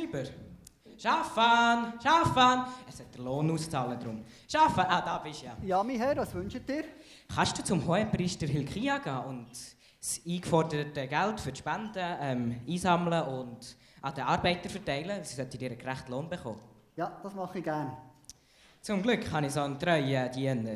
Super. Schaffan, es hat den Lohn auszahlen drum. Schaffan, da bist du ja. Ja, mein Herr, was wünscht ihr? Kannst du zum Hohenpriester Hilkia gehen und das eingeforderte Geld für die Spenden einsammeln und an den Arbeiter verteilen? Sie sollten dir einen gerechten Lohn bekommen. Ja, das mache ich gerne. Zum Glück habe ich so einen treuen Diener.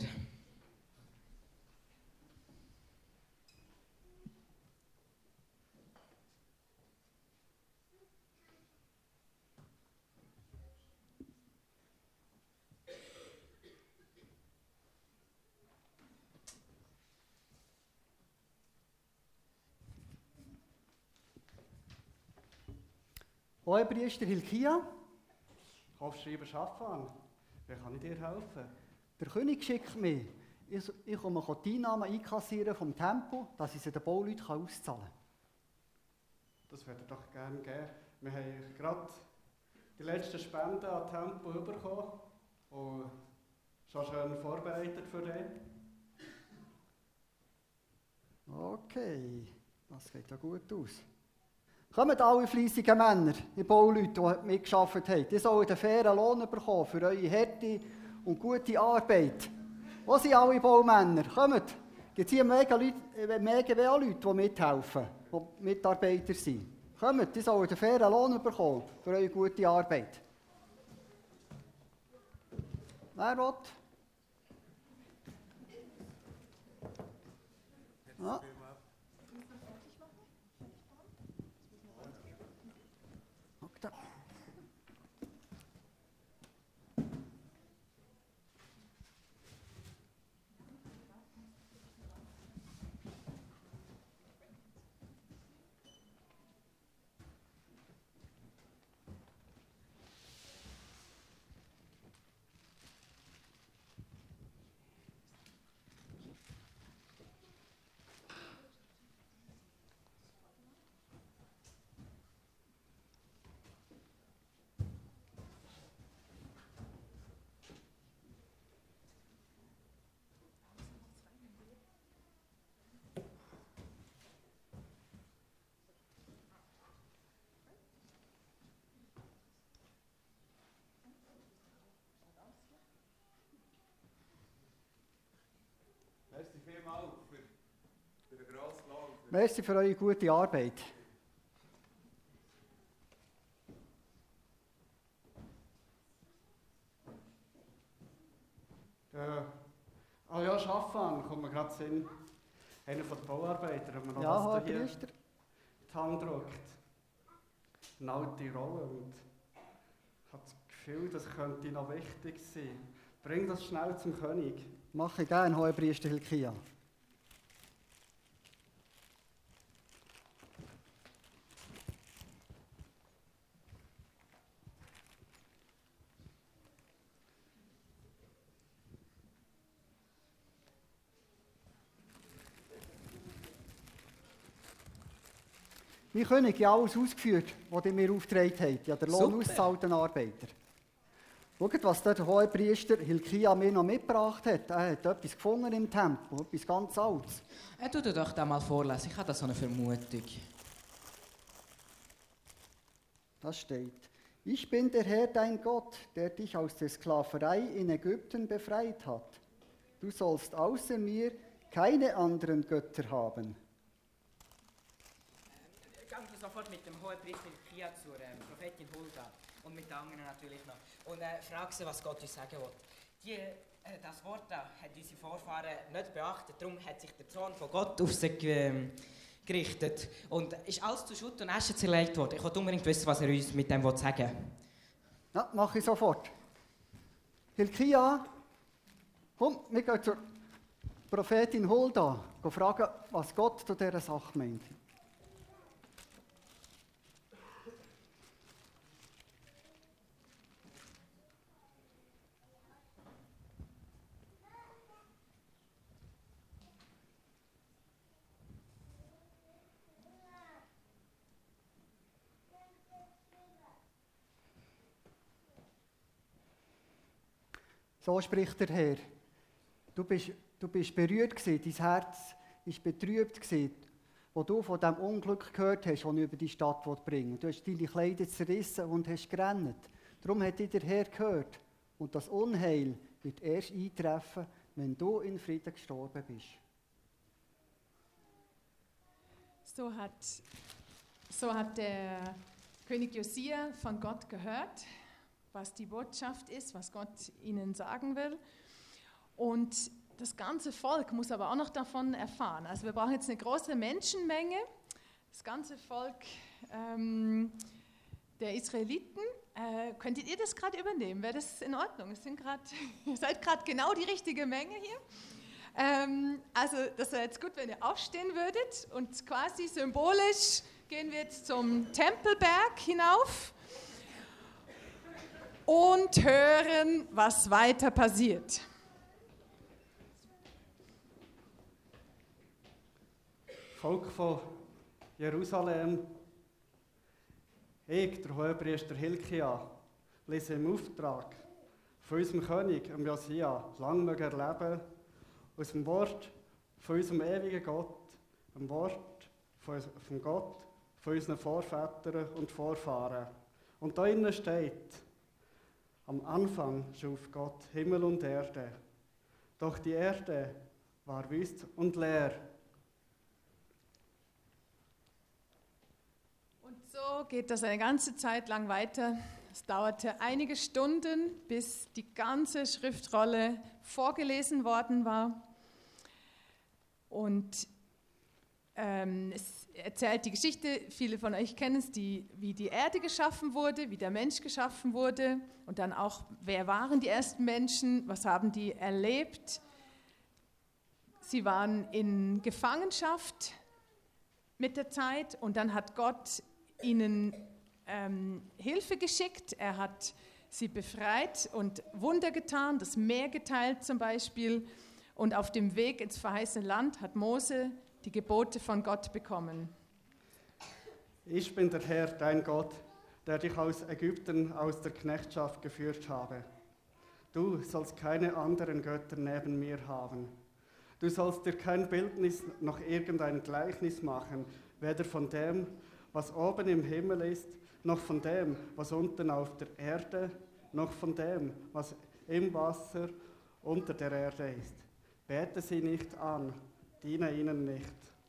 Hohenpriester Hilkia, Hofschreiber Schaffan, wie kann ich dir helfen? der König schickt mich. Ich komme die Einnahmen einkassieren vom Tempel, dass ich sie den Bauleuten auszahlen kann. Das würde ich doch gerne geben. Wir haben gerade die letzten Spenden an Tempo bekommen und schon schön vorbereitet für dich. Okay, das sieht ja gut aus. Kommt alle fleissigen Männer, die Bauleute, die mitgearbeitet haben. Die sollen einen fairen Lohn bekommen für eure harte und gute Arbeit. Wo sind alle Baumänner? Kommt! Gibt es hier mega Leute, die mithelfen, die Mitarbeiter sind? Kommt, die sollen einen fairen Lohn bekommen für eure gute Arbeit. Wer will? Ja. Merci vielmals für den grossen Lohn. Merci für eure gute Arbeit. Ja, Schaffan, kommt mir gerade Sinn. Einer von den Bauarbeitern, wenn man noch Ja, was da hier in Priester. die Hand drückt. Eine alte Rolle und ich habe das Gefühl, das könnte noch wichtig sein. Bring das schnell zum König. Mache ich gerne, Hohenpriester Hilkia. Mein König, ich habe alles ausgeführt, was ihr mir aufgetragen habt. Ich habe den Lohn Super. ausgezahlt den Arbeiter. Schaut, was der Hohenpriester Hilkia mir noch mitgebracht hat. Er hat etwas gefunden im Tempel, etwas ganz Altes. Tu dir doch da mal vorlesen, ich habe da so eine Vermutung. Das steht: Ich bin der Herr, dein Gott, der dich aus der Sklaverei in Ägypten befreit hat. Du sollst außer mir keine anderen Götter haben. Gang du sofort mit dem Hohenpriester Hilkia zur Prophetin Hulda und mit den anderen natürlich noch. Und frag sie, was Gott uns sagen will. Das Wort da hat unsere Vorfahren nicht beachtet, darum hat sich der Zorn von Gott auf sie gerichtet. Und ist alles zu Schutt und Asche zerlegt worden. Ich wollte unbedingt wissen, was er uns mit dem sagen will. Ja, mache ich sofort. Hilkia, komm, wir gehen zur Prophetin Hulda, fragen, was Gott zu dieser Sache meint. So spricht der Herr. Du bist berührt gewesen, dein Herz ist betrübt gewesen, wo du von dem Unglück gehört hast, das ich über die Stadt bringen will. Du hast deine Kleider zerrissen und hast gerannt. Darum hat dich der Herr gehört. Und das Unheil wird erst eintreffen, wenn du in Frieden gestorben bist. So hat der König Josia von Gott gehört, was die Botschaft ist, was Gott ihnen sagen will. Und das ganze Volk muss aber auch noch davon erfahren. Also wir brauchen jetzt eine große Menschenmenge. Das ganze Volk der Israeliten. Könntet ihr das gerade übernehmen? Wäre das in Ordnung? Ihr seid gerade genau die richtige Menge hier. Also das wäre jetzt gut, wenn ihr aufstehen würdet. Und quasi symbolisch gehen wir jetzt zum Tempelberg hinauf und hören, was weiter passiert. Volk von Jerusalem, ich, der Hohepriester Hilkia, lese im Auftrag von unserem König, Josia, lang möge er leben, aus dem Wort von unserem ewigen Gott, dem Wort von Gott, von unseren Vorvätern und Vorfahren. Und da innen steht, am Anfang schuf Gott Himmel und Erde, doch die Erde war wüst und leer. So geht das eine ganze Zeit lang weiter. Es dauerte einige Stunden, bis die ganze Schriftrolle vorgelesen worden war. Und es erzählt die Geschichte, viele von euch kennen es, wie die Erde geschaffen wurde, wie der Mensch geschaffen wurde und dann auch, wer waren die ersten Menschen, was haben die erlebt. Sie waren in Gefangenschaft mit der Zeit und dann hat Gott ihnen Hilfe geschickt, er hat sie befreit und Wunder getan, das Meer geteilt zum Beispiel. Und auf dem Weg ins verheißene Land hat Mose die Gebote von Gott bekommen. Ich bin der Herr, dein Gott, der dich aus Ägypten, aus der Knechtschaft geführt habe. Du sollst keine anderen Götter neben mir haben. Du sollst dir kein Bildnis noch irgendein Gleichnis machen, weder von dem, was oben im Himmel ist, noch von dem, was unten auf der Erde, noch von dem, was im Wasser unter der Erde ist. Bete sie nicht an, diene ihnen nicht.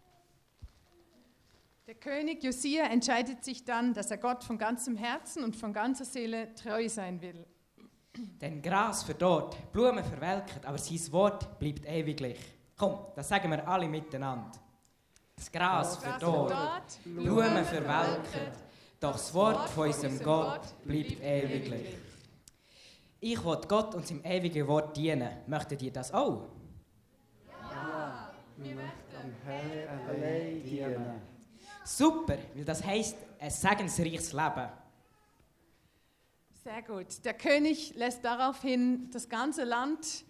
Der König Josia entscheidet sich dann, dass er Gott von ganzem Herzen und von ganzer Seele treu sein will. Denn Gras verdorrt, Blumen verwelken, aber sein Wort bleibt ewiglich. Komm, das sagen wir alle miteinander. Das Gras verdorrt, Blumen verwelken, doch das Wort von unserem Gott bleibt ewiglich. Ich will Gott und seinem ewigen Wort dienen. Möchtet ihr das auch? Ja, wir möchten Herr allein dienen. Super, weil das heisst ein segensreiches Leben. Sehr gut. Der König lässt daraufhin das ganze Land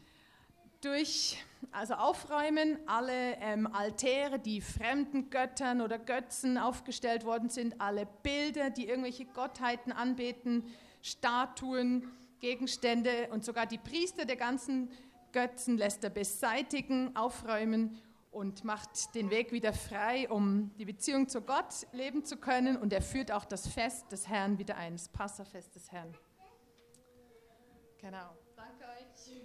aufräumen, alle Altäre, die fremden Göttern oder Götzen aufgestellt worden sind, alle Bilder, die irgendwelche Gottheiten anbeten, Statuen, Gegenstände und sogar die Priester der ganzen Götzen lässt er beseitigen, aufräumen und macht den Weg wieder frei, um die Beziehung zu Gott leben zu können. Und er führt auch das Fest des Herrn wieder ein, das Passafest des Herrn. Genau. Danke euch.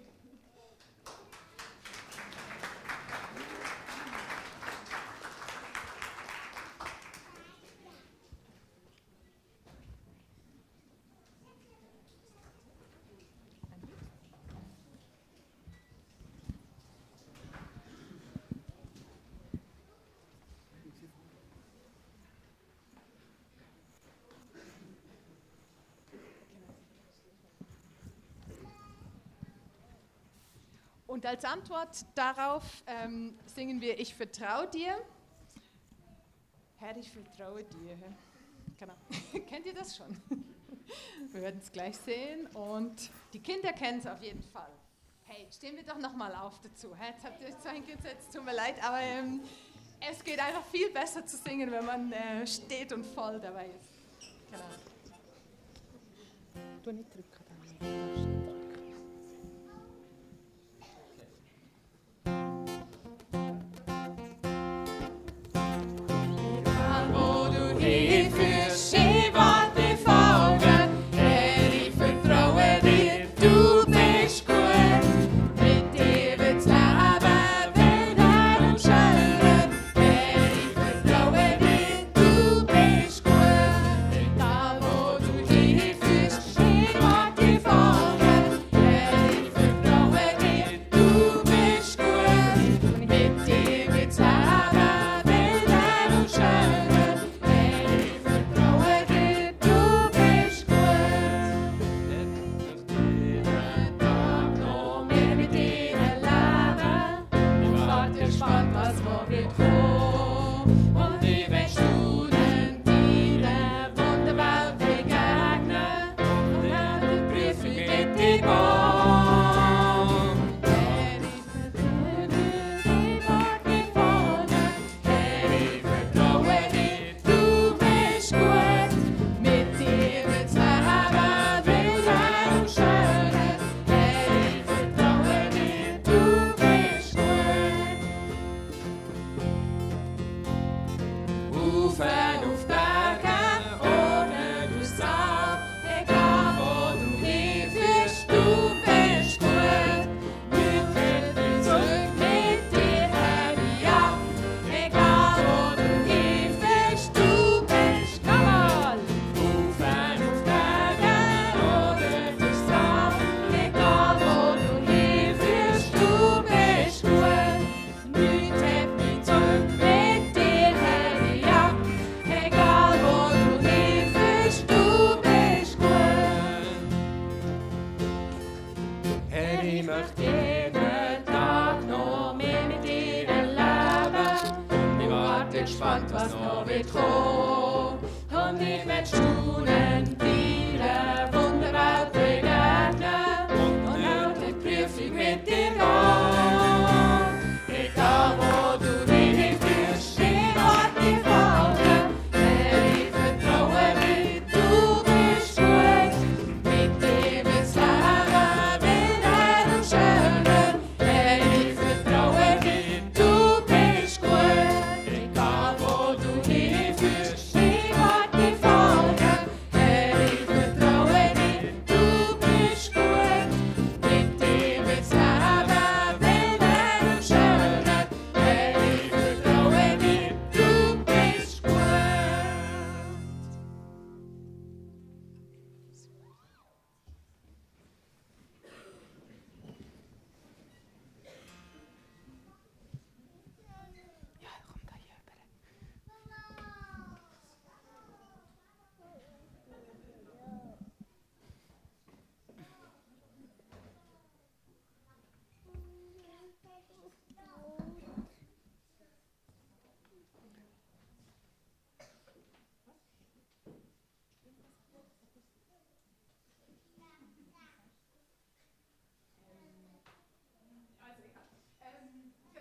Und als Antwort darauf singen wir Ich vertraue dir. Herr, ich vertraue dir. Genau. Kennt ihr das schon? Wir werden es gleich sehen und die Kinder kennen es auf jeden Fall. Hey, stehen wir doch nochmal auf dazu. Jetzt habt ihr euch so hingesetzt, tut mir leid, aber es geht einfach viel besser zu singen, wenn man steht und voll dabei ist. Genau. Du nicht drücken.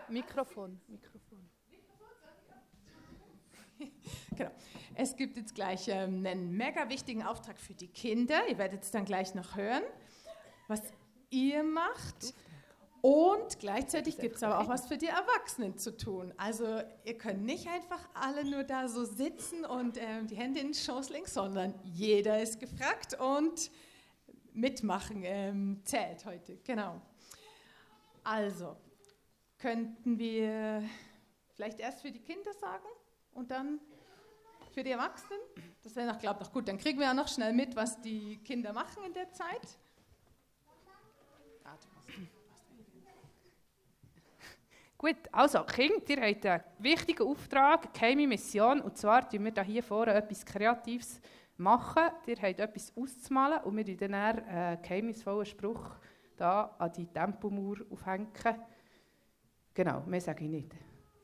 Mikrofon. Genau. Es gibt jetzt gleich einen mega wichtigen Auftrag für die Kinder. Ihr werdet es dann gleich noch hören, was ihr macht. Und gleichzeitig gibt es aber auch was für die Erwachsenen zu tun. Also ihr könnt nicht einfach alle nur da so sitzen und die Hände in den Schoß legen, sondern jeder ist gefragt und mitmachen zählt heute. Genau. Also, könnten wir vielleicht erst für die Kinder sagen und dann für die Erwachsenen? Das wäre noch, glaube ich, noch gut. Dann kriegen wir ja noch schnell mit, was die Kinder machen in der Zeit. Gut, also Kinder, ihr habt einen wichtigen Auftrag, eine geheime Mission, und zwar tun wir hier vorne etwas Kreatives machen. Ihr habt etwas auszumalen und wir tun dann einen geheimnisvollen Spruch da an die Tempomauer aufhängen. Genau, mehr sage ich nicht.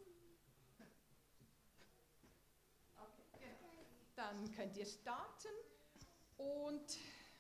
Okay, dann könnt ihr starten und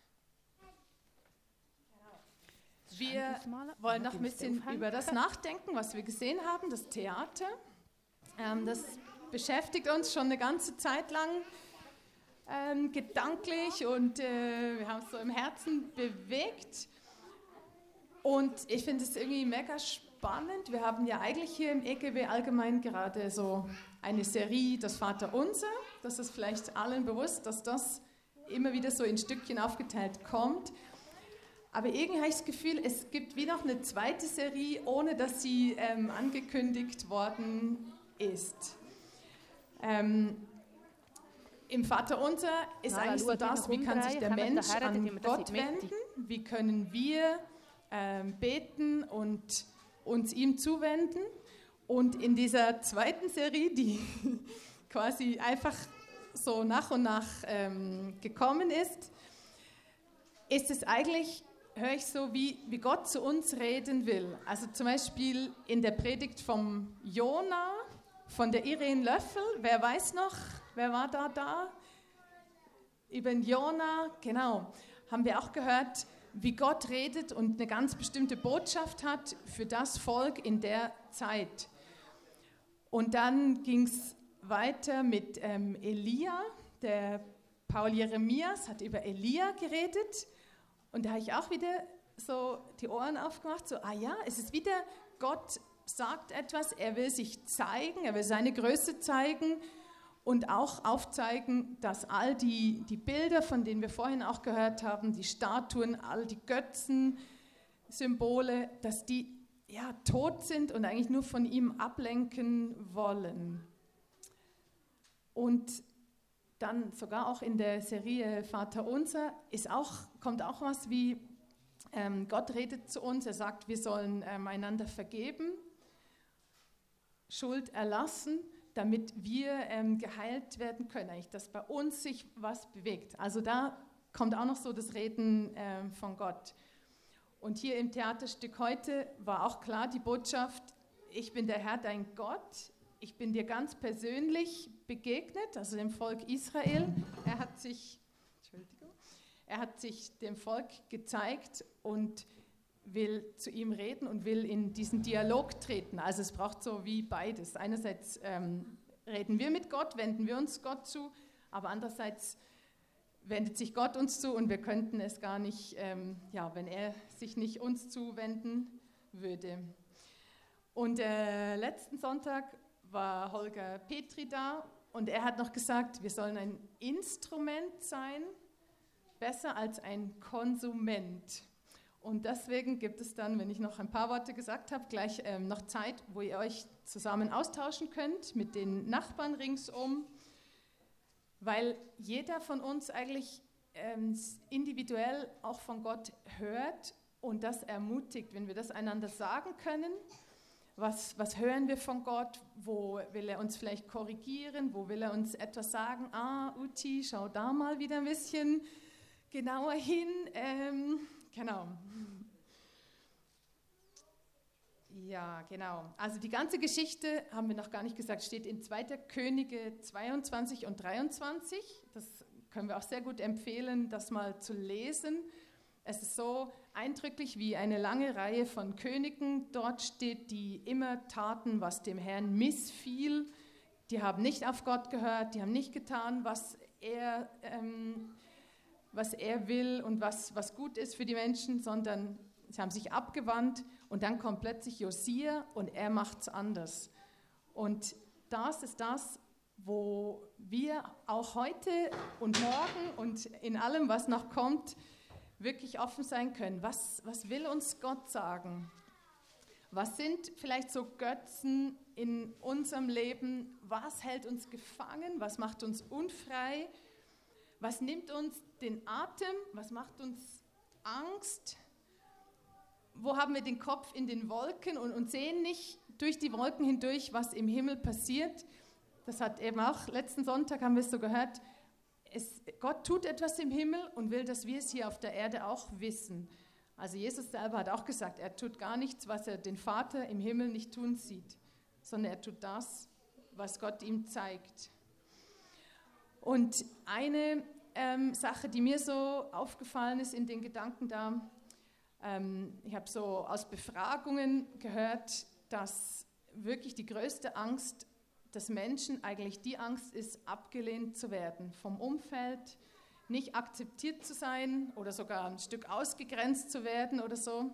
wir wollen noch ein bisschen über das nachdenken, was wir gesehen haben, das Theater. Das beschäftigt uns schon eine ganze Zeit lang gedanklich und wir haben es so im Herzen bewegt. Und ich finde es irgendwie mega spannend. Wir haben ja eigentlich hier im EGW allgemein gerade so eine Serie, das Vaterunser. Das ist vielleicht allen bewusst, dass das immer wieder so in Stückchen aufgeteilt kommt. Aber irgendwie habe ich das Gefühl, es gibt wie noch eine zweite Serie, ohne dass sie angekündigt worden ist. Im Vaterunser ist eigentlich so das, wie kann sich der Mensch an Gott wenden, wie können wir beten und uns ihm zuwenden. Und in dieser zweiten Serie, die quasi einfach so nach und nach gekommen ist es eigentlich, höre ich so, wie Gott zu uns reden will. Also zum Beispiel in der Predigt vom Jona, von der Irene Löffel, wer weiß noch, wer war da? Über den Jona, genau, haben wir auch gehört, wie Gott redet und eine ganz bestimmte Botschaft hat für das Volk in der Zeit. Und dann ging es weiter mit Elia, der Paul Jeremias hat über Elia geredet. Und da habe ich auch wieder so die Ohren aufgemacht, so, es ist wieder, Gott sagt etwas, er will sich zeigen, er will seine Größe zeigen und auch aufzeigen, dass all die Bilder, von denen wir vorhin auch gehört haben, die Statuen, all die Götzensymbole, dass die tot sind und eigentlich nur von ihm ablenken wollen. Und dann sogar auch in der Serie Vaterunser kommt auch was wie, Gott redet zu uns, er sagt, wir sollen einander vergeben, Schuld erlassen, damit wir geheilt werden können, eigentlich, dass bei uns sich was bewegt. Also da kommt auch noch so das Reden von Gott. Und hier im Theaterstück heute war auch klar die Botschaft, ich bin der Herr, dein Gott, ich bin dir ganz persönlich begegnet, also dem Volk Israel. Er hat sich dem Volk gezeigt und will zu ihm reden und will in diesen Dialog treten. Also es braucht so wie beides. Einerseits reden wir mit Gott, wenden wir uns Gott zu, aber andererseits wendet sich Gott uns zu und wir könnten es gar nicht, wenn er sich nicht uns zuwenden würde. Und letzten Sonntag war Holger Petri da und er hat noch gesagt, wir sollen ein Instrument sein, besser als ein Konsument. Und deswegen gibt es dann, wenn ich noch ein paar Worte gesagt habe, gleich noch Zeit, wo ihr euch zusammen austauschen könnt mit den Nachbarn ringsum, weil jeder von uns eigentlich individuell auch von Gott hört und das ermutigt, wenn wir das einander sagen können. Was hören wir von Gott? Wo will er uns vielleicht korrigieren? Wo will er uns etwas sagen? Uti, schau da mal wieder ein bisschen genauer hin. Genau. Ja, genau. Also die ganze Geschichte, haben wir noch gar nicht gesagt, steht in 2. Könige 22 und 23. Das können wir auch sehr gut empfehlen, das mal zu lesen. Es ist so eindrücklich, wie eine lange Reihe von Königen dort steht, die immer taten, was dem Herrn missfiel. Die haben nicht auf Gott gehört, die haben nicht getan, was er will und was gut ist für die Menschen, sondern sie haben sich abgewandt und dann kommt plötzlich Josia und er macht es anders. Und das ist das, wo wir auch heute und morgen und in allem, was noch kommt, wirklich offen sein können. Was will uns Gott sagen? Was sind vielleicht so Götzen in unserem Leben? Was hält uns gefangen? Was macht uns unfrei? Was nimmt uns den Atem? Was macht uns Angst? Wo haben wir den Kopf in den Wolken und sehen nicht durch die Wolken hindurch, was im Himmel passiert? Das hat eben auch letzten Sonntag, haben wir es so gehört, Gott tut etwas im Himmel und will, dass wir es hier auf der Erde auch wissen. Also Jesus selber hat auch gesagt, er tut gar nichts, was er den Vater im Himmel nicht tun sieht, sondern er tut das, was Gott ihm zeigt. Und eine Sache, die mir so aufgefallen ist in den Gedanken da, ich habe so aus Befragungen gehört, dass wirklich die größte Angst des Menschen eigentlich die Angst ist, abgelehnt zu werden vom Umfeld, nicht akzeptiert zu sein oder sogar ein Stück ausgegrenzt zu werden oder so.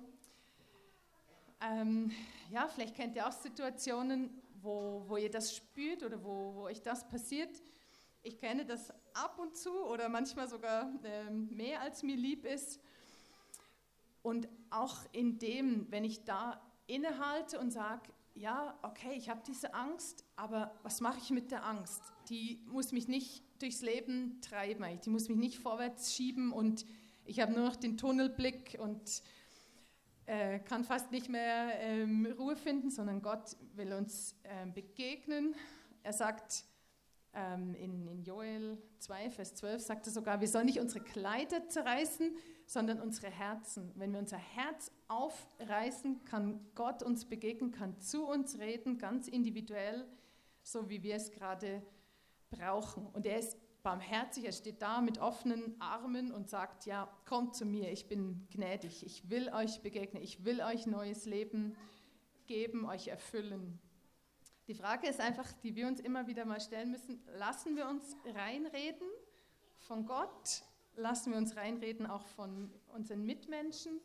Ja, vielleicht kennt ihr auch Situationen, wo ihr das spürt oder wo euch das passiert. Ich kenne das ab und zu oder manchmal sogar mehr, als mir lieb ist. Und auch in dem, wenn ich da innehalte und sage, ja, okay, ich habe diese Angst, aber was mache ich mit der Angst? Die muss mich nicht durchs Leben treiben, die muss mich nicht vorwärts schieben und ich habe nur noch den Tunnelblick und kann fast nicht mehr Ruhe finden, sondern Gott will uns begegnen. Er sagt in Joel 2, Vers 12, sagt er sogar, wir sollen nicht unsere Kleider zerreißen, sondern unsere Herzen. Wenn wir unser Herz aufreißen, kann Gott uns begegnen, kann zu uns reden, ganz individuell, so wie wir es gerade brauchen. Und er ist barmherzig, er steht da mit offenen Armen und sagt, ja, kommt zu mir, ich bin gnädig, ich will euch begegnen, ich will euch neues Leben geben, euch erfüllen. Die Frage ist einfach, die wir uns immer wieder mal stellen müssen, lassen wir uns reinreden von Gott? Lassen wir uns reinreden auch von unseren Mitmenschen?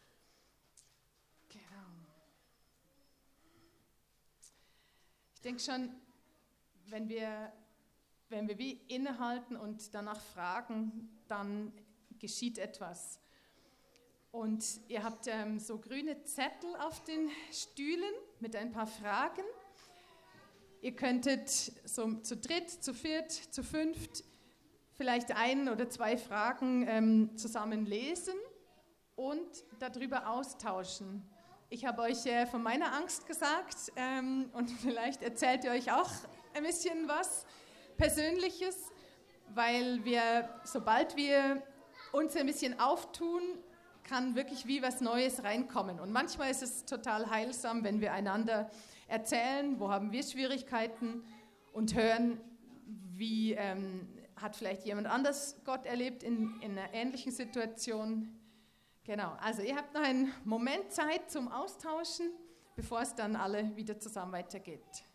Genau. Ich denke schon, wenn wir wie innehalten und danach fragen, dann geschieht etwas. Und ihr habt so grüne Zettel auf den Stühlen mit ein paar Fragen. Ihr könntet so zu dritt, zu viert, zu fünft vielleicht 1 oder 2 Fragen zusammen lesen und darüber austauschen. Ich habe euch von meiner Angst gesagt und vielleicht erzählt ihr euch auch ein bisschen was Persönliches, weil sobald wir uns ein bisschen auftun, kann wirklich wie was Neues reinkommen. Und manchmal ist es total heilsam, wenn wir einander erzählen, wo haben wir Schwierigkeiten und hören, wie hat vielleicht jemand anders Gott erlebt in einer ähnlichen Situation. Genau, also ihr habt noch einen Moment Zeit zum Austauschen, bevor es dann alle wieder zusammen weitergeht.